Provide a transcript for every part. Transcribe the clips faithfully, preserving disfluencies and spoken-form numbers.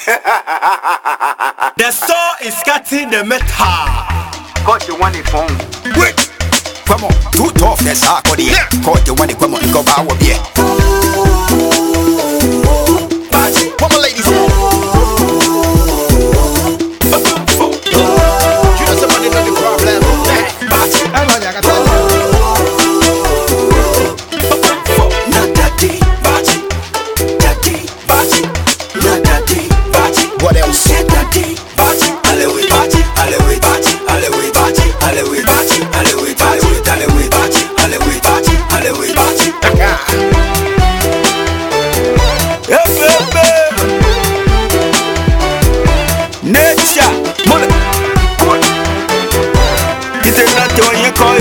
The store is cutting the metal. Got the one phone. Wait. Come on, too tough, that's hard for the air. Caught the one, come on, go bow up here. What my ladies say? You know somebody know the problem. Not daddy, bachi, daddy, bachi, not daddy, bachi. What else? Daddy, bachi, alewe, bachi, alewe, bachi, alewe, bachi, alewe, bachi, alewe, bachi, alewe, bachi, alewe, bachi, alewe, bachi. Nature, money. It's not doing your call.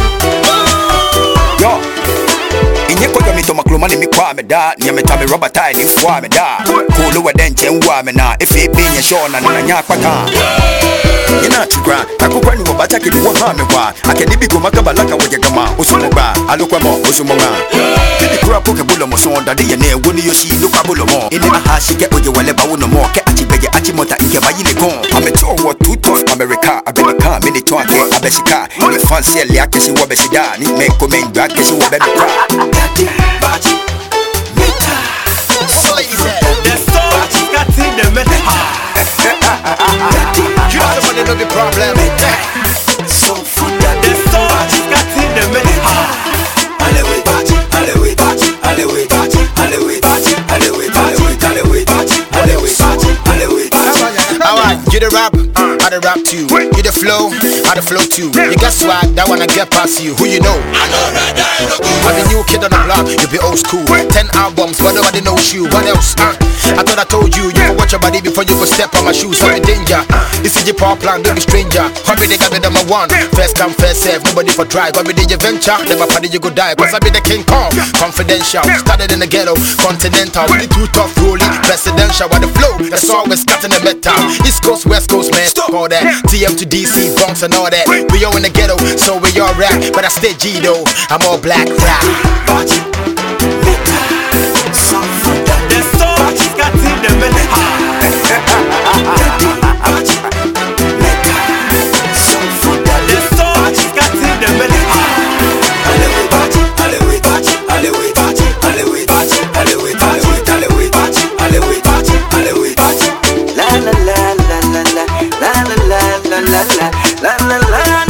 Yo, in your call, me to my club, money, me qua me da. Near me, Tommy Robert, I need for me da. Cool over then, Chen Wammy na. If it be your show, and I nyapaka. You're not too grand. I could run you, but I can do one harm. I can be go Makabalaka with your gamma, Usumba, Alukama, Usumanga. Did the crap poke bullamo son that they near when you see look a bullamo. In the house, she get with your well about no more. Catchy beg Achimota in Kabayini gone. I'm a tour what two tough America. I bet a car, mini tour, I bet she car. In the fancy, like I see what she done. It may come in back as you will be cry. Daddy, Baji, Meta. The store is cutting the metal. You know somebody know the problem. So food that the store is cutting the metal. Alewe bachi, alewe bachi, alewe bachi, alewe bachi, alewe bachi, alewe bachi, alewe bachi, alewe bachi. Alright, you the rap, I the rap too. You the flow, I the flow too. You got swag, that one I get past you. Who you know? I know that I look good. I'm the new kid on the block, you be old school. Ten albums, but nobody knows you. What else? Uh, I thought I told you, you can watch your body before you go step on my shoes. I'm in danger. This is your power plan, don't be stranger. Hurry, they got me number one. First come, first serve, nobody for drive. Hurry, did you venture? Never party, you go die. Cause I be the King Kong. Confidential, started in the ghetto, continental. With the too tough, rolling, presidential. While the flow, that's always cutting the metal. East Coast, West Coast, man, all that. T M to D C, Bronx and all that. We all in the ghetto, so we all rap. But I stay G though, I'm all black rap. The store is cutting the metal. The store is cutting the metal. Alewe bachi, alewe bachi, alewe bachi, alewe bachi, alewe bachi, alewe bachi, alewe bachi, alewe bachi. La la la la la la la la la la la la la la la.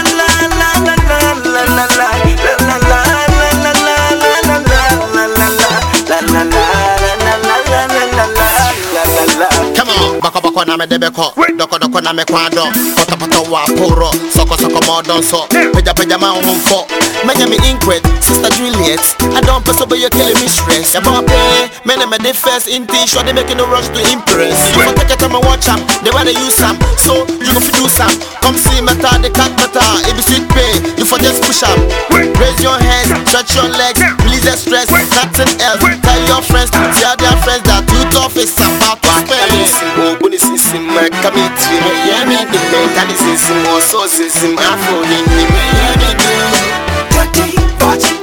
Bako na me debeko, doko doko na me kwado. Poto poto wa poro, soko soko modon so. Peja peja ma umfo. Menya me inquet, Sister Juliet. I don't pass over, you're killing me stress. About pay, men me the first in t-shirt, they making no rush to impress. You for take it time and watch them, they rather use some. So you go fi do some. Come see me ta, they can't matter. It be sweet pay, you for just push up. Raise your hands, stretch your legs, release the stress. Nothing else. Tell your friends, tell their friends that you tough is about to spend. Sisi makamiti yami di mentali sisi mo so sisi afro ni ni yami do. Daddy, bachi.